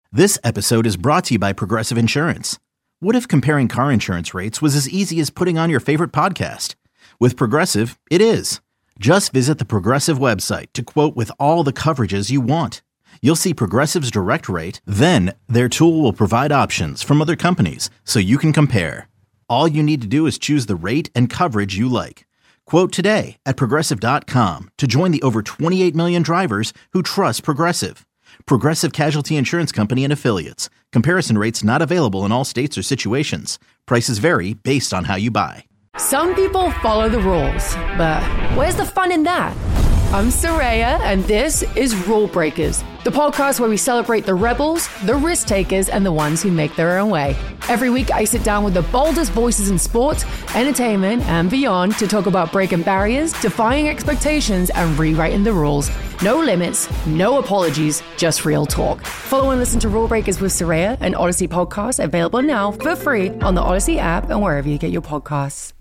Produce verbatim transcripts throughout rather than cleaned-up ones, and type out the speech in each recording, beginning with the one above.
This episode is brought to you by Progressive Insurance. What if comparing car insurance rates was as easy as putting on your favorite podcast? With Progressive, it is. Just visit the Progressive website to quote with all the coverages you want. You'll see Progressive's direct rate, then their tool will provide options from other companies so you can compare. All you need to do is choose the rate and coverage you like. Quote today at Progressive dot com to join the over twenty-eight million drivers who trust Progressive. Progressive Casualty Insurance Company and Affiliates. Comparison rates not available in all states or situations. Prices vary based on how you buy. Some people follow the rules, but where's the fun in that? I'm Soraya, and this is Rule Breakers, the podcast where we celebrate the rebels, the risk takers, and the ones who make their own way. Every week, I sit down with the boldest voices in sports, entertainment, and beyond to talk about breaking barriers, defying expectations, and rewriting the rules. No limits, no apologies, just real talk. Follow and listen to Rule Breakers with Soraya, an Odyssey podcast available now for free on the Odyssey app and wherever you get your podcasts.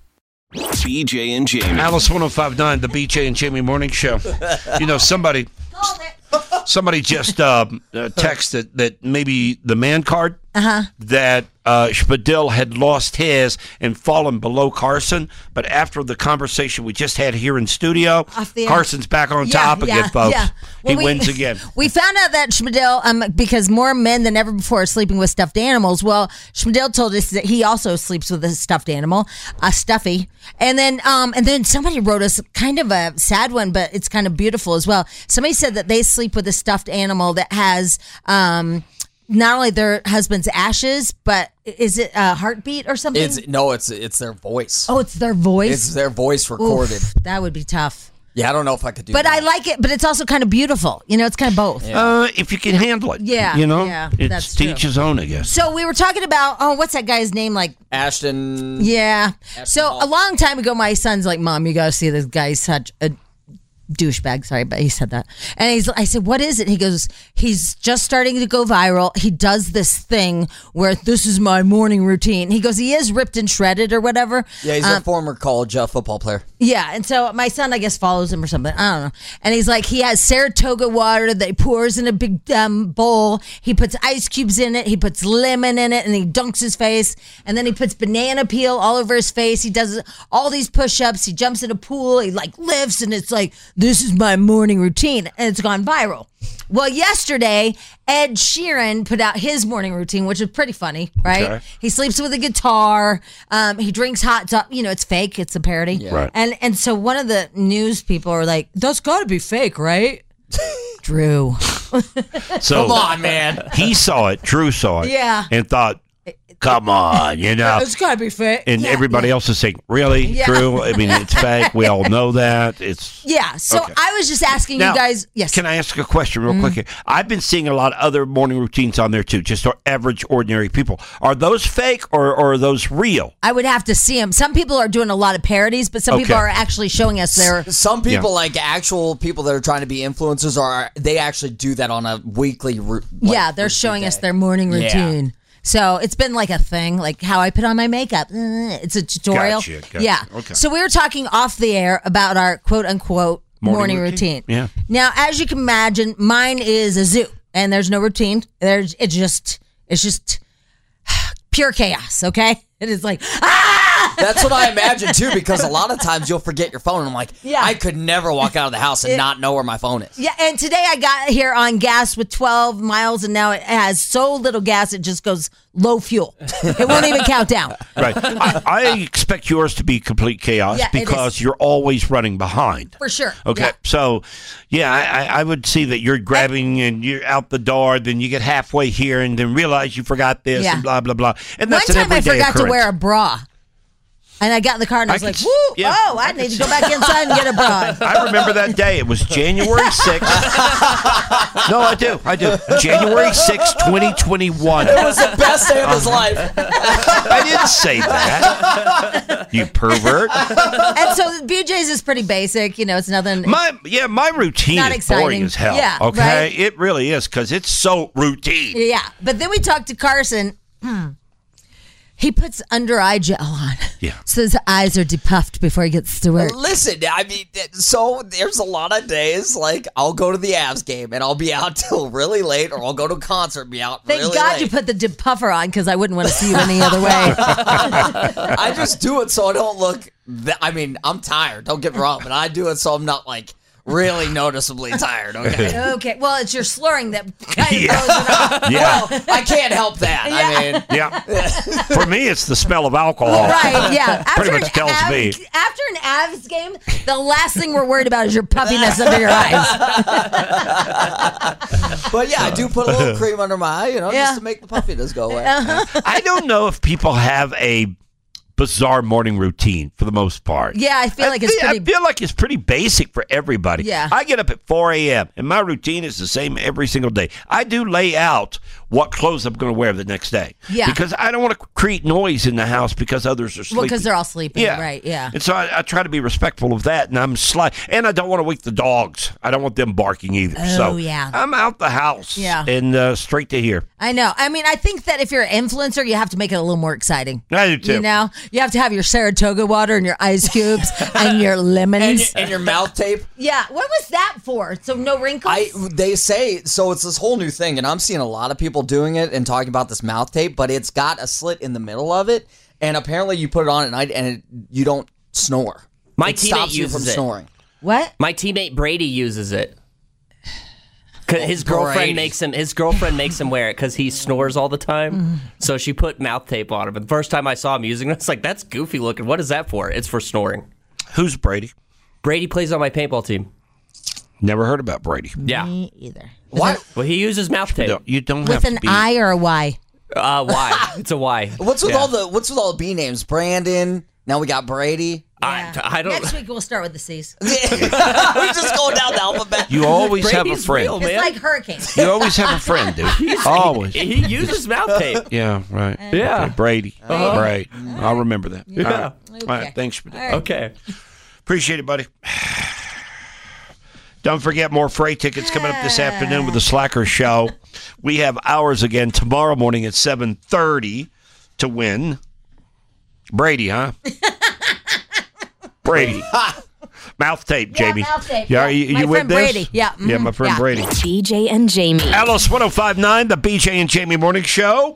B J and Jamie. Alice one oh five point nine, the B J and Jamie Morning Show. You know, somebody somebody just uh, uh, texted that maybe the man card, uh-huh. that uh, Spadil had lost his and fallen below Carson. But after the conversation we just had here in studio, Carson's back on yeah, top yeah, again, folks. Yeah. Well, he we, wins again. We found out that Spadil, um, because more men than ever before are sleeping with stuffed animals. Well, Spadil told us that he also sleeps with a stuffed animal, a stuffy. And then, um, and then somebody wrote us kind of a sad one, but it's kind of beautiful as well. Somebody said that they sleep with a stuffed animal that has, um, not only their husband's ashes, but is it a heartbeat or something? It's no, it's it's their voice. Oh, it's their voice. It's their voice recorded. Oof, that would be tough. Yeah, I don't know if I could do but that. But I like it, but it's also kind of beautiful. You know, it's kind of both. Yeah. Uh, if you can handle it. Yeah. You know? Yeah, it's that's to each true. his own, I guess. So we were talking about, oh, what's that guy's name? Like Ashton. Yeah. Ashton so Hall. a long time ago, my son's like, Mom, you got to see this guy. He's such a douchebag. Sorry, but he said that. And he's, I said, what is it? He goes, he's just starting to go viral. He does this thing where this is my morning routine. He goes, he is ripped and shredded or whatever. Yeah, he's um, a former college uh, football player. Yeah, and so my son, I guess, follows him or something. I don't know. And he's like, he has Saratoga water that he pours in a big um, bowl. He puts ice cubes in it. He puts lemon in it, and he dunks his face. And then he puts banana peel all over his face. He does all these push-ups. He jumps in a pool. He, like, lifts, and it's like, this is my morning routine. And it's gone viral. Well, yesterday, Ed Sheeran put out his morning routine, which is pretty funny, right? Okay. He sleeps with a guitar. Um, he drinks hot dog. You know, it's fake. It's a parody. Yeah. Right. And and so one of the news people are like, that's got to be fake, right? Drew. So come on, man. He saw it. Drew saw it. Yeah. And thought, come on, you know. It's got to be fake. And yeah, everybody yeah. else is saying, really, Yeah. Drew? I mean, it's fake. We all know that. It's Yeah. So okay. I was just asking Now, you guys. Yes. Can I ask a question real Mm-hmm. quick here? I've been seeing a lot of other morning routines on there, too, just average, ordinary people. Are those fake or, or are those real? I would have to see them. Some people are doing a lot of parodies, but some Okay. people are actually showing us their. Some people, Yeah. like actual people that are trying to be influencers, are they actually do that on a weekly route? Like, Yeah, they're showing us their morning Yeah. routine. So it's been like a thing, like how I put on my makeup. It's a tutorial. Gotcha, gotcha. Yeah. Okay. So we were talking off the air about our quote unquote morning, Morning routine. routine. Yeah. Now, as you can imagine, mine is a zoo, and there's no routine. There's it's just it's just pure chaos. Okay. It is like ah. That's what I imagine too, because a lot of times you'll forget your phone. And I'm like, Yeah. I could never walk out of the house and It- not know where my phone is. Yeah, and today I got here on gas with twelve miles, and now it has so little gas it just goes low fuel. It won't even count down. Right. I, I expect yours to be complete chaos Yeah, it because is. you're always running behind. For sure. Okay. Yeah. So, yeah, I, I- I would see that you're grabbing and you're out the door, then you get halfway here and then realize you forgot this Yeah. and blah, blah, blah. And One that's an time I everyday forgot occurrence. to wear a bra. And I got in the car and I was I like, could- woo, yeah, oh, I, I need could to go back inside and get a bra. I remember that day. It was January sixth. No, I do. I do. January sixth, twenty twenty-one. It was the best day of his life. I didn't say that. You pervert. And so B J's is pretty basic. You know, it's nothing. My yeah, my routine Not is exciting. boring as hell. Yeah, okay, right? it really is because it's so routine. Yeah. But then we talked to Carson. He puts under eye gel on. Yeah. So his eyes are depuffed before he gets to work. Listen, I mean, so there's a lot of days like I'll go to the Avs game and I'll be out till really late, or I'll go to a concert and be out Thank really God late. you put the depuffer on, because I wouldn't want to see you any other way. I just do it so I don't look. That, I mean, I'm tired. Don't get me wrong, but I do it so I'm not like really noticeably tired. Okay. Okay. Well, it's your slurring that kind of Yeah. throws it off. Yeah. Well, I can't help that. I mean, Yeah. For me, it's the smell of alcohol. Right, yeah. After Pretty much an tells Avs, me. After an Avs game, the last thing we're worried about is your puffiness under your eyes. but yeah, I do put a little cream under my eye, you know, Yeah. just to make the puffiness go away. I don't know if people have a bizarre morning routine for the most part. Yeah, I feel like it's feel, pretty- I feel like it's pretty basic for everybody. Yeah. I get up at four a.m. and my routine is the same every single day. I do lay out what clothes I'm going to wear the next day. Yeah. Because I don't want to create noise in the house because others are sleeping. Well, because they're all sleeping. Yeah. Right, yeah. And so I, I try to be respectful of that, and I'm sly. And I don't want to wake the dogs. I don't want them barking either. Oh, so yeah. I'm out the house. Yeah. And uh, straight to here. I know. I mean, I think that if you're an influencer, you have to make it a little more exciting. I do too. You know, you have to have your Saratoga water and your ice cubes and your lemons. And, your- and your mouth tape. Yeah, what was that for? So no wrinkles? I they say so. It's this whole new thing, and I'm seeing a lot of people doing it and talking about this mouth tape. But it's got a slit in the middle of it, and apparently you put it on at night, and it, you don't snore. My it teammate stops you uses from it. snoring. What? My teammate Brady uses it. 'Cause his girlfriend Brady. makes him. His girlfriend makes him wear it because he snores all the time. So she put mouth tape on him. But the first time I saw him using it, I was like, "That's goofy looking. What is that for?" It's for snoring. Who's Brady? Brady plays on my paintball team. Never heard about Brady. Yeah. Me either. What? Well, he uses mouth tape. No, you don't With have an to be. I or a Y? Uh, why? It's a Y. What's with Yeah. all the What's with all the B names? Brandon. Now we got Brady. I, I don't. Next week we'll start with the C's. We're just going down the alphabet. You always have a Brady's friend. real, It's man. like hurricanes. You always have a friend, dude. Always. He uses mouth tape. Yeah, right. Yeah. Okay, Brady. Right. I'll remember that. Yeah. All right. Okay. All right. Thanks for that. Okay. Appreciate it, buddy. Don't forget, more freight tickets coming up this afternoon with the Slacker Show. We have ours again tomorrow morning at seven thirty to win. Brady, huh? Brady. Mouth tape, Yeah, Jamie. mouth tape, Yeah, yeah. you, you My with friend this? Brady. Yeah, Yeah, mhm, my friend yeah. Brady. B J and Jamie. Alice one oh five point nine, the B J and Jamie Morning Show.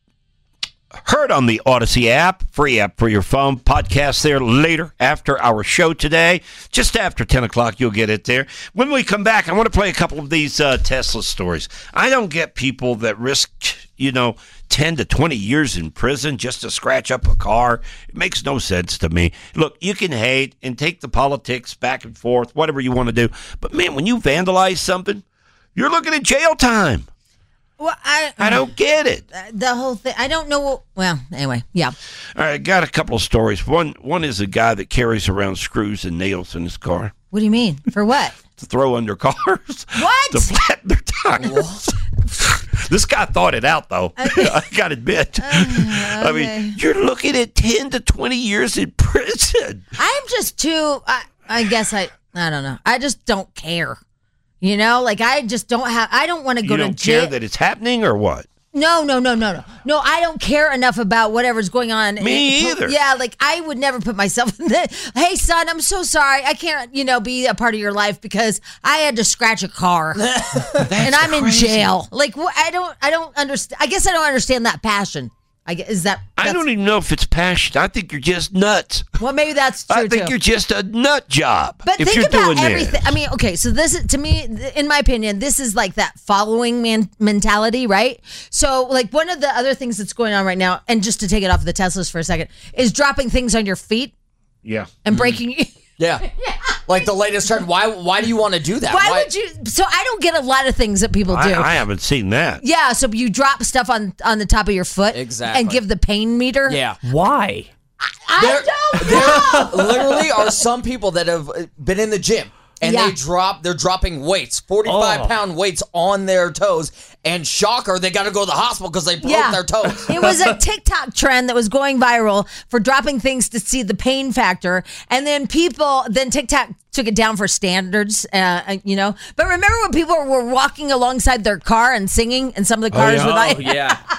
Heard on the Odyssey app, free app for your phone. Podcast there later after our show today. Just after ten o'clock, you'll get it there. When we come back, I want to play a couple of these uh, Tesla stories. I don't get people that risk, you know, ten to twenty years in prison just to scratch up a car. It makes no sense to me. Look, you can hate and take the politics back and forth, whatever you want to do. But, man, when you vandalize something, you're looking at jail time. Well, I, I don't get it. the whole thing. I don't know. What, well, anyway, yeah. All right, got a couple of stories. One one is a guy that carries around screws and nails in his car What do you mean? For what? to throw under cars. What? To flatten their tires. This guy thought it out, though. I got to admit. I mean, you're looking at ten to twenty years in prison. I'm just too. I, I guess I. I don't know. I just don't care. You know, like I just don't have. I don't want to go You to don't jail. care that it's happening or what? No, no, no, no, no, no. I don't care enough about whatever's going on. Me either. Yeah, like I would never put myself in the. Hey, son, I'm so sorry. I can't, you know, be a part of your life because I had to scratch a car, and I'm in crazy. jail. Like wh- I don't, I don't understand. I guess I don't understand that passion. I guess is that. I that's- don't even know if it's passion. I think you're just nuts. Well, maybe that's true I think too. you're just a nut job. But if think you're about doing everything. this. I mean, okay, so this is to me, in my opinion, this is like that following man mentality, right? So, like one of the other things that's going on right now, and just to take it off the Teslas for a second, is dropping things on your feet Yeah. and breaking. Yeah. Like the latest trend. Why Why do you want to do that? Why would you? So I don't get a lot of things that people do. I, I haven't seen that. yeah, so you drop stuff on on the top of your foot, Exactly. and give the pain meter. Yeah. Why? I There, don't know. there literally are some people that have been in the gym and Yeah. they drop, they're dropping weights, forty-five Oh. pound weights on their toes. And shocker, they got to go to the hospital because they broke Yeah. their toes. It was a TikTok trend that was going viral for dropping things to see the pain factor. And then people, then TikTok took it down for standards, uh, you know. But remember when people were walking alongside their car and singing and some of the cars yeah. were Oh like, yeah.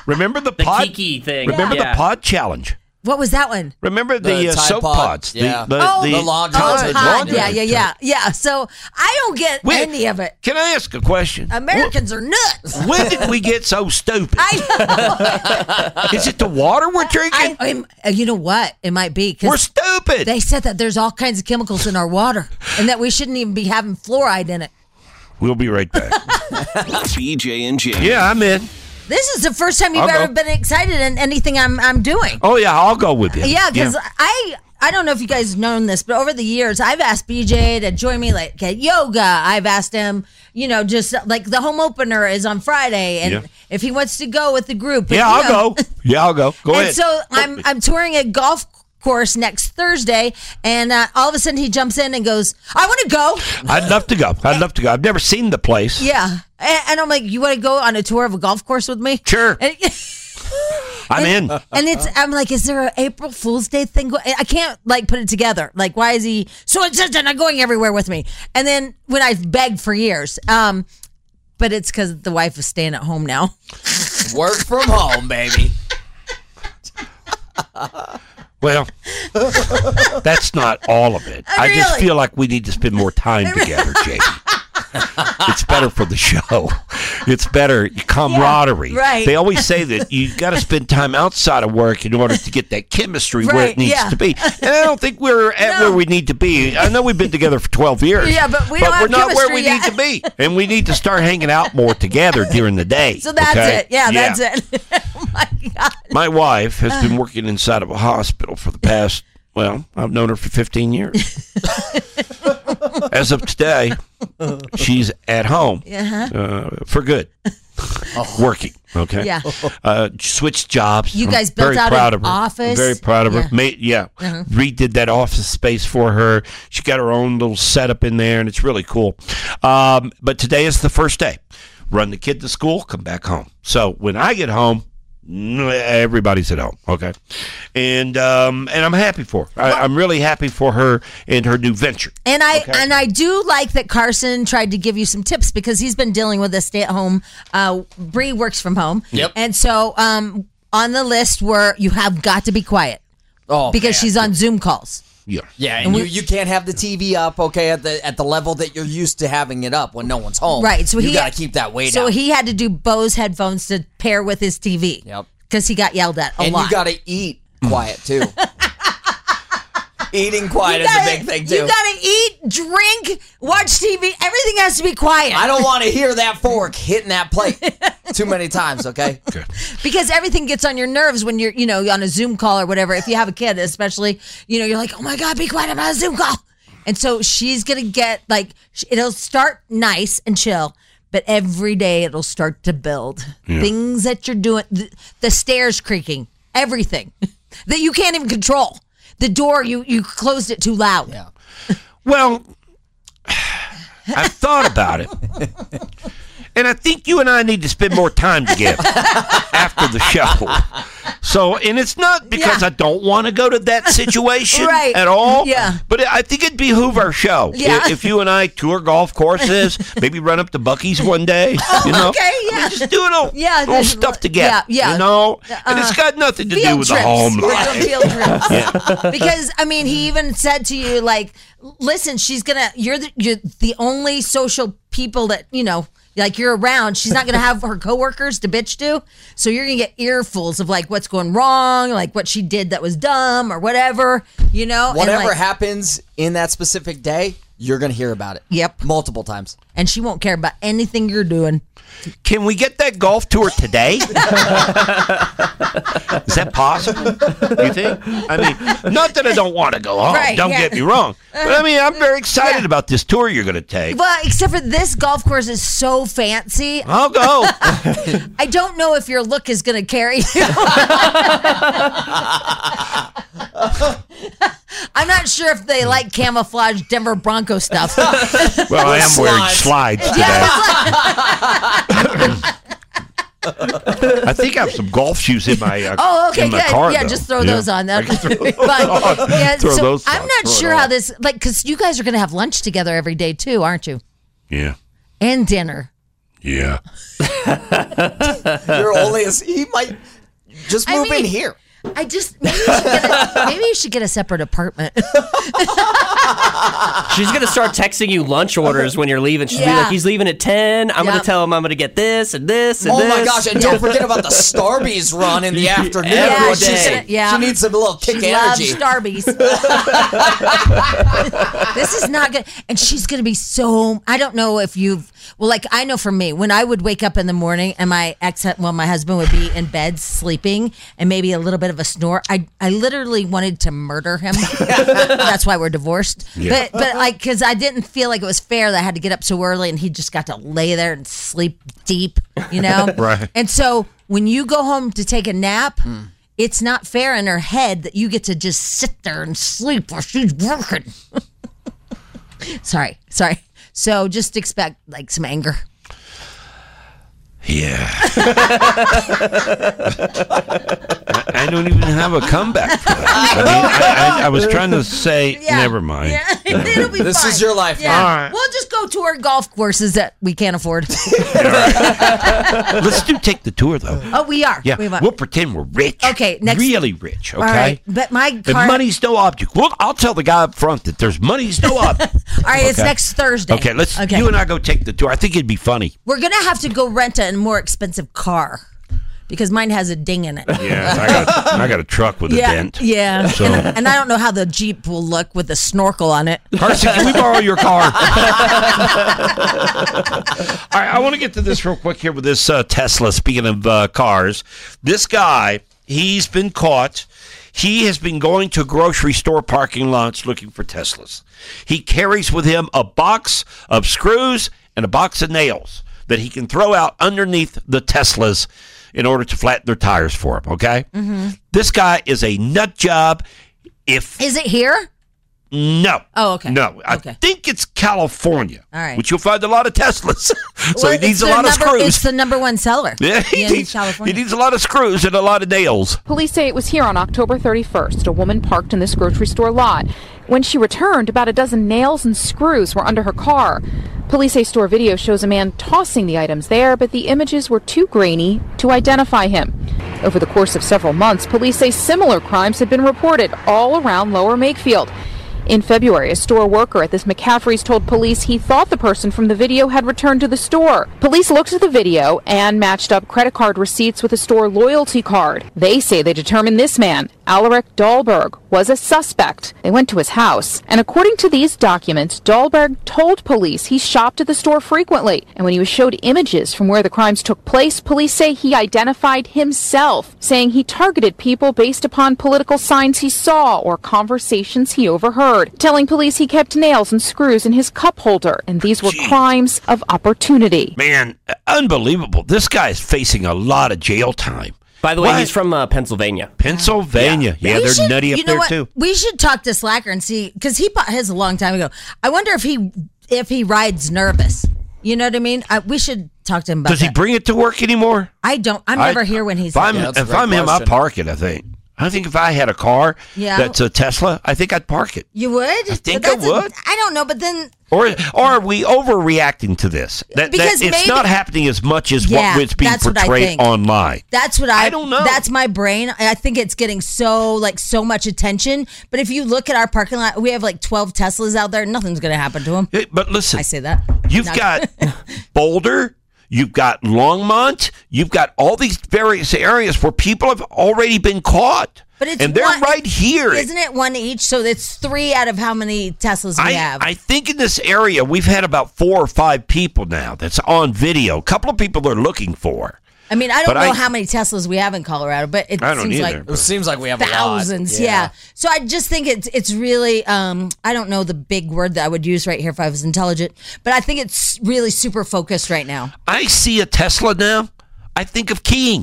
Remember the The pod? Kiki thing. Remember Yeah. the pod challenge? What was that one? Remember the, The uh, Tide soap Pod. pods? The- Yeah. The, Oh, the, the laundry Oh, detergent. pod. laundry Yeah, yeah, yeah, yeah. So I don't get Wait, any of it. Can I ask a question? Americans are nuts. Wh- When did we get so stupid? I know. Is it the water we're drinking? I, I'm- uh, you know what? It might be we're because stupid. they said that there's all kinds of chemicals in our water and that we shouldn't even be having fluoride in it. We'll be right back. B J and Jamie. Yeah, I'm in. This is the first time you've I'll ever go. been excited in anything I'm I'm doing. Oh yeah, I'll go with you. Yeah, because I I don't know if you guys known this, but over the years I've asked B J to join me like at yoga. I've asked him, you know, just like the home opener is on Friday, and Yeah. if he wants to go with the group, yeah, you I'll know. go. Yeah, I'll go. Go and ahead. so I'm I'm touring a golf course next Thursday, and uh, all of a sudden he jumps in and goes, "I want to go." I'd love to go. I'd love to go. I've never seen the place. Yeah, and, and I'm like, "You want to go on a tour of a golf course with me?" Sure. And, I'm in. and it's I'm like, is there an April Fool's Day thing? Go- I can't like put it together. Like, why is he so insistent on going everywhere with me? And then when I've begged for years, um, but it's because the wife is staying at home now. Work from home, baby. Well, that's not all of it. I just Really? feel like we need to spend more time together, Jamie. It's better for the show. It's better camaraderie. Yeah, right. They always say that you got to spend time outside of work in order to get that chemistry where Right, it needs yeah. to be. And I don't think we're at No. where we need to be. I know we've been together for twelve years. Yeah, but we don't we're have not where chemistry we yet. need to be. And we need to start hanging out more together during the day. So that's okay? it. Yeah, that's it. Oh my God. My wife has been working inside of a hospital for the past, well, I've known her for fifteen years. As of today, she's at home uh, for good, working. Okay. Yeah. Uh, switched jobs. You I'm guys built very out proud an of her. office? I'm very proud of her. Yeah. Made, yeah. Uh-huh. Redid that office space for her. She got her own little setup in there, and it's really cool. Um, but today is the first day. Run the kid to school, come back home. So when I get home, everybody's at home, okay, and um, and I'm happy for her. I, I'm really happy for her and her new venture. And I Okay. and I do like that Carson tried to give you some tips because he's been dealing with a stay at home. Uh, Bree works from home, Yep. and so um, on the list were you have got to be quiet Oh, because man. she's on Zoom calls. Yeah, Yeah, and you, you can't have the T V up, okay, at the at the level that you're used to having it up when no one's home. Right, so you he got to keep that weight So out. he had to do Bose headphones to pair with his T V. Yep. Because he got yelled at a and lot. you got to eat quiet too. Eating quiet You is a gotta- big thing too. You gotta eat, drink, watch T V. Everything has to be quiet. I don't want to hear that fork hitting that plate too many times. Okay. Because everything gets on your nerves when you're, you know, on a Zoom call or whatever. If you have a kid, especially, you know, you're like, oh my God, be quiet, I'm on a Zoom call. And so she's going to get like, sh- it'll start nice and chill, but every day it'll start to build. Things that you're doing, the, the stairs creaking, everything that you can't even control. The door, you, you closed it too loud. Yeah. Well, I've thought about it. And I think you and I need to spend more time together after the show. So, and it's not because Yeah. I don't want to go to that situation Right. at all. Yeah. But I think it'd behoove our show Yeah. if, if you and I tour golf courses, maybe run up to Buc-ee's one day. You know? okay, yeah. Just do a little, Yeah, little just- stuff together. yeah, yeah. You know? And it's Uh, got nothing to do Field with trips. the home We're life. doing field trips. Because I mean, he even said to you, like, "Listen, she's gonna. You're the, you're the only social people that you know, like you're around. She's not gonna have her coworkers to bitch to. So you're gonna get earfuls of like what's going wrong, like what she did that was dumb or whatever. You know, and, Whatever like, happens in that specific day, you're gonna hear about it. Yep. Multiple times. and she won't care about anything you're doing. Can we get that golf tour today? Is that possible? You think? I mean, not that I don't want to go home. Right, don't yeah. get me wrong. But I mean, I'm very excited Yeah. about this tour you're going to take. Well, except for this golf course is so fancy. I'll go. I don't know if your look is going to carry you. I'm not sure if they like camouflage Denver Bronco stuff. Well, I am wearing slides today. I think I have some golf shoes in my uh, Oh, okay, in my good. car, yeah, though. just throw Yeah. those on. I That, can throw those but, on. yeah, Throw so those I'm on. not Throw it sure how on. this, like, because you guys are going to have lunch together every day too, aren't you? Yeah, And dinner. Yeah. You're only as he might just I move mean- in here. I just maybe you should get a, maybe you should get a separate apartment. She's gonna start texting you lunch orders when you're leaving. She'll be Yeah. like, "He's leaving at ten. I'm Yeah. gonna tell him I'm gonna get this and this and Oh this." my gosh! And don't forget about the Starbies run in the afternoon. Every Yeah, She's she's day. gonna- yeah. She needs a little kick She energy. loves Starbies. This is not good. And she's going to be so, I don't know if you've, well, like I know for me, when I would wake up in the morning and my ex, well, my husband would be in bed sleeping and maybe a little bit of a snore, I, I literally wanted to murder him. That's why we're divorced. But, but like, because I didn't feel like it was fair that I had to get up so early and he just got to lay there and sleep deep, you know? Right. And so when you go home to take a nap, it's not fair in her head that you get to just sit there and sleep while she's working. sorry, sorry. So just expect like some anger. Yeah. I, I don't even have a comeback for that. I mean, I, I, I was trying to say, never mind. Yeah, it'll be This fine. is your life Yeah. now. All right. We'll just go tour golf courses that we can't afford. Let's do take the tour, though. Oh, we are. Yeah, We are. we'll pretend we're rich. Okay, next- Really rich, okay? All right, but my And car. money's no object. Well, I'll tell the guy up front that there's money's no object. All right, it's Okay. next Thursday. Okay, let's. Okay. You and I go take the tour. I think it'd be funny. We're gonna have to go rent a more expensive car because mine has a ding in it. Yeah, I got. I got a truck with a Yeah, dent. yeah, So- and, and I don't know how the Jeep will look with the snorkel on it. Carson, can we borrow your car? All right, I want to get to this real quick here with this uh, Tesla. Speaking of uh, cars, this guy, he's been caught. He has been going to grocery store parking lots looking for Teslas. He carries with him a box of screws and a box of nails that he can throw out underneath the Teslas in order to flatten their tires for him, okay? Mm-hmm. This guy is a nut job. If Is it here? No. Oh, okay. No, I Okay. think it's California. All right. Which you'll find a lot of Teslas. so Well, he needs it's a the lot of number- screws. It's the number one seller. yeah, he in needs, California. he needs a lot of screws and a lot of nails. Police say it was here on October thirty-first. A woman parked in this grocery store lot. When she returned, about a dozen nails and screws were under her car. Police say store video shows a man tossing the items there, but the images were too grainy to identify him. Over the course of several months, police say similar crimes had been reported all around Lower Makefield. In February, a store worker at this McCaffrey's told police he thought the person from the video had returned to the store. Police looked at the video and matched up credit card receipts with a store loyalty card. They say they determined this man, Alaric Dahlberg, was a suspect. They went to his house. And according to these documents, Dahlberg told police he shopped at the store frequently. And when he was showed images from where the crimes took place, police say he identified himself, saying he targeted people based upon political signs he saw or conversations he overheard. Telling police he kept nails and screws in his cup holder, and these were Gee. crimes of opportunity. Man, unbelievable. This guy is facing a lot of jail time. By the way, What? he's from uh, Pennsylvania. Pennsylvania. Yeah, We they're should- nutty up you know there, what? too. We should talk to Slacker and see because he bought his a long time ago. I wonder if he if he rides nervous. You know what I mean? I, we should talk to him about Does he that. bring it to work anymore? I don't. I'm I- never here when he's. If I'm, Yeah, that's a if great I'm him, I question. park it, I think. I think if I had a car Yeah. that's a Tesla, I think I'd park it. You would? I think I would. I don't know, but then Or, or are we overreacting to this? That, Because that it's maybe- not happening as much as Yeah, what it's being that's what I portrayed think. online. that's what I. I don't know. That's my brain. I think it's getting so like so much attention. But if you look at our parking lot, we have like twelve Teslas out there. Nothing's going to happen to them. Hey, But listen, I say that. you've Not- got Boulder, you've got Longmont, you've got all these various areas where people have already been caught. But it's and they're one- right here. Isn't it one each? So it's three out of how many Teslas we I, have? I think in this area we've had about four or five people now that's on video. A couple of people are looking for. I mean, I don't But know I- how many Teslas we have in Colorado, but it I don't seems either. like It seems like we have a lot. thousands. Yeah. So I just think it's it's really um I don't know the big word that I would use right here if I was intelligent, but I think it's really super focused right now. I see a Tesla now. I think of keying.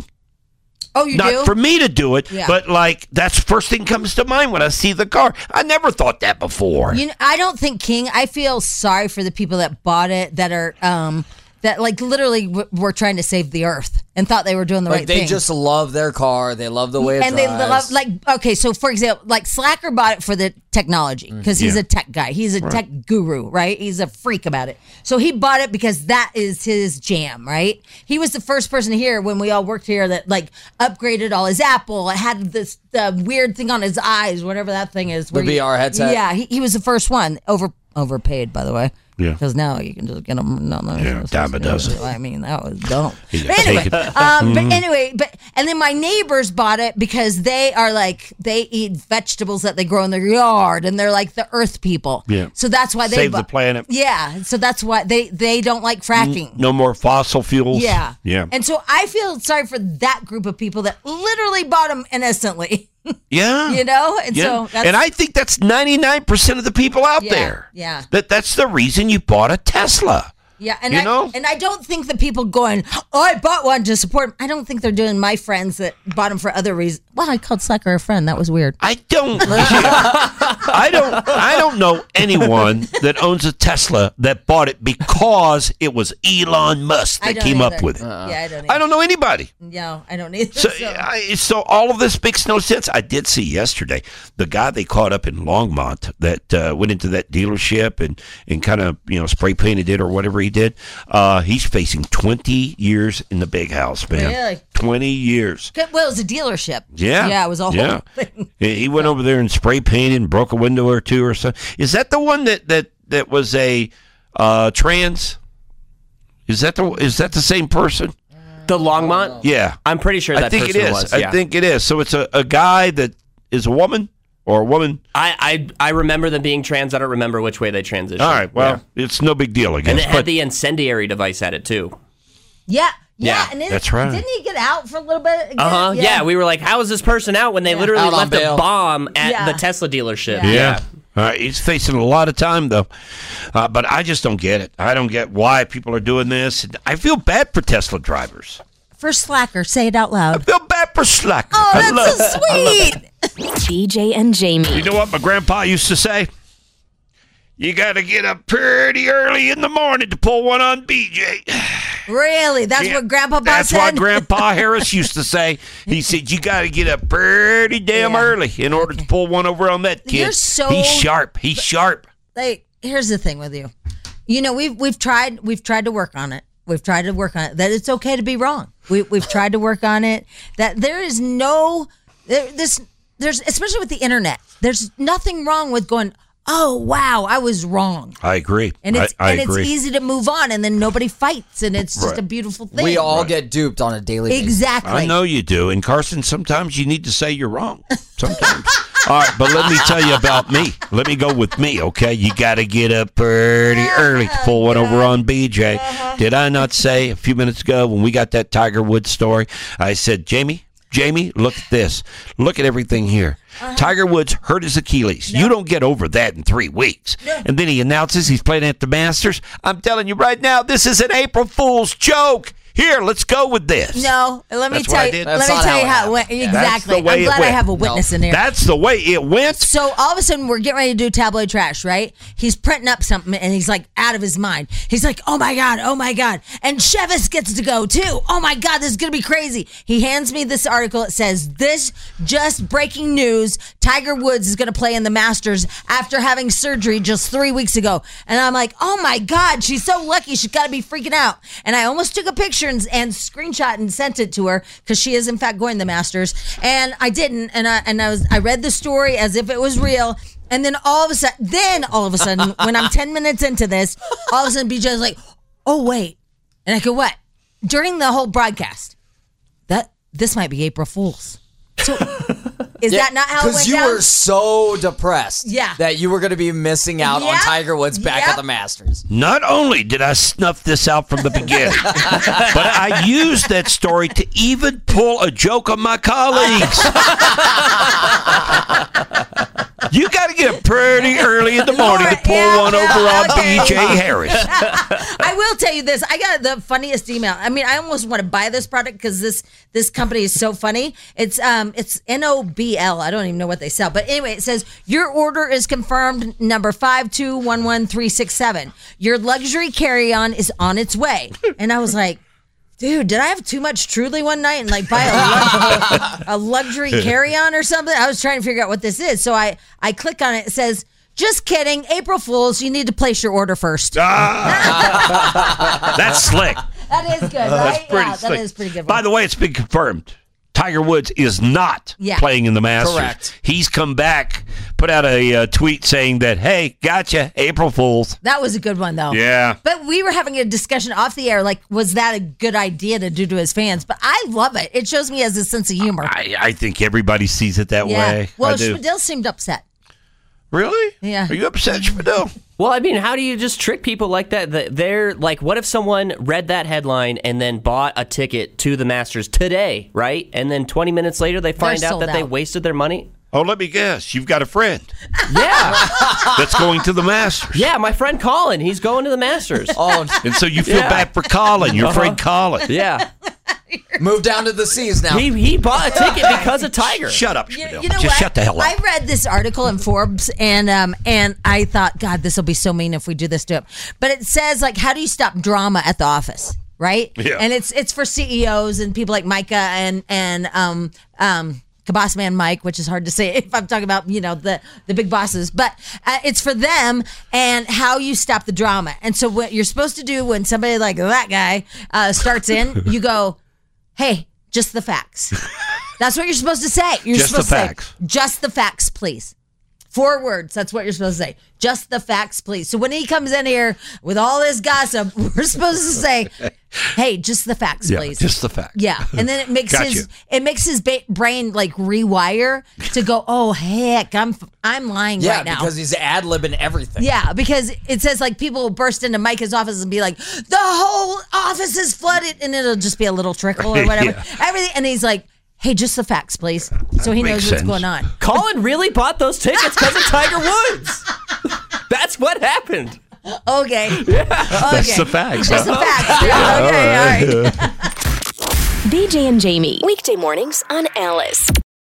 Oh, you Not do? for me to do it, Yeah. but like that's the first thing comes to mind when I see the car. I never thought that before. You know, I don't think King. I feel sorry for the people that bought it that are um that like literally w- were trying to save the earth and thought they were doing the Like right they thing. just love their car. They love the way it and they drives. love like okay, so for example, like Slacker bought it for the technology because he's Yeah. a tech guy. He's a tech guru, right? He's a freak about it. So he bought it because that is his jam, right? He was the first person here when we all worked here that like upgraded all his Apple. It had this the weird thing on his eyes, whatever that thing is. The V R headset? Yeah, he, he was the first one. Over overpaid, by the way. Yeah. Because now you can just get them. No, no, Yeah, dime a dozen. I mean, that was dumb. Yeah, But anyway, take it. um, but anyway, but and then my neighbors bought it because they are like they eat vegetables that they grow in their yard, and they're like the earth people. Yeah. So that's why they Save the bought- planet. Yeah. So that's why they they don't like fracking. No more fossil fuels. Yeah. Yeah. And so I feel sorry for that group of people that literally bought them innocently. Yeah. You know? And Yeah. so that's and I think that's ninety-nine percent of the people out Yeah, there. yeah. That that's the reason you bought a Tesla. Yeah, and You I know? and I don't think the people going, oh, I bought one to support him. I don't think they're doing my friends that bought them for other reasons. Well, I called Slacker a friend. That was weird. I don't I don't I don't know anyone that owns a Tesla that bought it because it was Elon Musk I that don't came up either. with it. Yeah, I don't. I don't know anybody. No, I don't either. So, so. I, so all of this makes no sense. I did see yesterday the guy they caught up in Longmont that uh, went into that dealership and, and kind of you know spray painted it or whatever he did. Uh, he's facing twenty years in the big house, man. Really? Twenty years. Well, it was a dealership. Yeah, Yeah, it was a whole yeah. thing. He he went over there and spray painted and broke a window or two or something. Is that the one that that that was a uh, trans? Is that the is that the same person? The Longmont? Yeah, I'm pretty sure I that think it person is. was. I yeah. think it is. So it's a, a guy that is a woman or a woman. I, I I remember them being trans. I don't remember which way they transitioned. All right. Well, Yeah. it's no big deal, I guess. And it had but the incendiary device at it too. Yeah, yeah, Yeah, and then, that's right. Didn't he get out for a little bit? again? Uh huh. Yeah. we were like, how is this person out when they literally Out on left a bail. bomb at Yeah. the Tesla dealership? Yeah. yeah. All right. He's facing a lot of time though, uh, but I just don't get it. I don't get why people are doing this. I feel bad for Tesla drivers. For Slacker, say it out I loud. feel bad for Slacker. Oh, I that's love- so sweet. B J and Jamie. You know what my grandpa used to say? You got to get up pretty early in the morning to pull one on B J. Really? That's Yeah, what Grandpa Bob That's said? what Grandpa Harris used to say. He said, you got to get up pretty damn Yeah. early in order to pull one over on that kid. You're so- He's sharp. He's sharp. Like, here's the thing with you. You know, we've we've tried we've tried to work on it. We've tried to work on it. That it's okay to be wrong. We we've tried to work on it. That there is no there, this there's especially with the internet. There's nothing wrong with going, oh wow, I was wrong. I agree. And it's I, I and agree. it's easy to move on, and then nobody fights, and it's just Right. a beautiful thing. we all get duped on a daily basis. exactly. I know you do. And Carson, sometimes you need to say you're wrong. Sometimes. All right, but let me tell you about me. Let me go with me, okay? You got to get up pretty early to pull one over on B J. Did I not say a few minutes ago when we got that Tiger Woods story? I said, Jamie, Jamie, look at this. Look at everything here. Tiger Woods hurt his Achilles. You don't get over that in three weeks. And then he announces he's playing at the Masters. I'm telling you right now, this is an April Fool's joke. Here, let's go with this. No, let me That's what tell I you. did. Let That's me not tell you how it how it went. happened. Yeah. That's Exactly. the way I'm it glad I went. have a witness No. in here. That's the way it went. So all of a sudden we're getting ready to do tabloid trash, right? He's printing up something and he's like out of his mind. He's like, oh my God, oh my God. And Chevis gets to go too. Oh my God, this is going to be crazy. He hands me this article. It says, this just breaking news. Tiger Woods is going to play in the Masters after having surgery just three weeks ago. And I'm like, oh my God, she's so lucky. She's got to be freaking out. And I almost took a picture and, and screenshot and sent it to her because she is in fact going to the Masters. And I didn't. And I, and I was, I read the story as if it was real. And then all of a sudden, then all of a sudden, when I'm ten minutes into this, all of a sudden B J's like, oh, wait. And I go, what? During the whole broadcast, that this might be April Fool's. So is Yeah, that not how it went Because you down? were so depressed Yeah. that you were going to be missing out on Yep. Tiger Woods back Yep. at the Masters. Not only did I snuff this out from the beginning, but I used that story to even pull a joke on my colleagues. You got to get up pretty early in the morning to pull Yeah, one yeah, over on okay. B J Harris. I will tell you this. I got the funniest email. I mean, I almost want to buy this product because this this company is so funny. It's um it's N O B L. I don't even know what they sell. But anyway, it says your order is confirmed, number five two one one three six seven. Your luxury carry-on is on its way. And I was like, dude, did I have too much Truly one night and like buy a, lux- a luxury carry-on or something? I was trying to figure out what this is. So I, I click on it. It says, just kidding. April Fools, you need to place your order first. Ah, that's slick. That is good, right? That's pretty yeah, slick. that is pretty good. By the way, it's been confirmed. Tiger Woods is not Yeah. playing in the Masters. Correct. He's come back, put out a uh, tweet saying that, hey, gotcha, April Fools. That was a good one, though. Yeah. But we were having a discussion off the air, like, was that a good idea to do to his fans? But I love it. It shows me he has a sense of humor. I, I think everybody sees it that yeah. way. Well, I do. Spadil seemed upset. Really? Yeah. Are you upset, Spadil? Well, I mean, how do you just trick people like that? That They're like, what if someone read that headline and then bought a ticket to the Masters today, right? And then twenty minutes later, they find They're out sold that they out. wasted their money? Oh, let me guess. You've got a friend Yeah. that's going to the Masters. Yeah, my friend Colin, he's going to the Masters. Oh, And so you feel Yeah. bad for Colin, your Uh-huh. friend Colin. Yeah. move down to the seas now. He he bought a ticket because of Tiger. Shut up, You, Spadil. you know Just what? shut the hell up. I read this article in Forbes, and um, and I thought, God, this will be so mean if we do this to him. But it says, like, how do you stop drama at the office, right? Yeah. And it's it's for C E Os and people like Micah and and um um. Boss man Mike, which is hard to say if I'm talking about, you know, the, the big bosses, but uh, it's for them and how you stop the drama. And so what you're supposed to do when somebody like that guy uh, starts in, you go, hey, just the facts. That's what you're supposed to say. You're Just the supposed to facts. say, just the facts, please. Four words. That's what you're supposed to say. Just the facts, please. So when he comes in here with all this gossip, we're supposed to say, hey, just the facts, Yeah, please. just the fact. Yeah, and then it makes Got his you. it makes his ba- brain like rewire to go. Oh heck, I'm I'm lying yeah, right now. because he's ad libbing everything. yeah, because it says like people will burst into Micah's office and be like, the whole office is flooded, and it'll just be a little trickle or whatever. Yeah. Everything, and he's like, hey, just the facts, please, so he knows makes what's sense. going on. Colin really bought those tickets because of Tiger Woods. That's what happened. Okay, okay, That's the facts. just the huh? facts. Yeah, okay, all right. B J and Jamie, weekday mornings on Alice.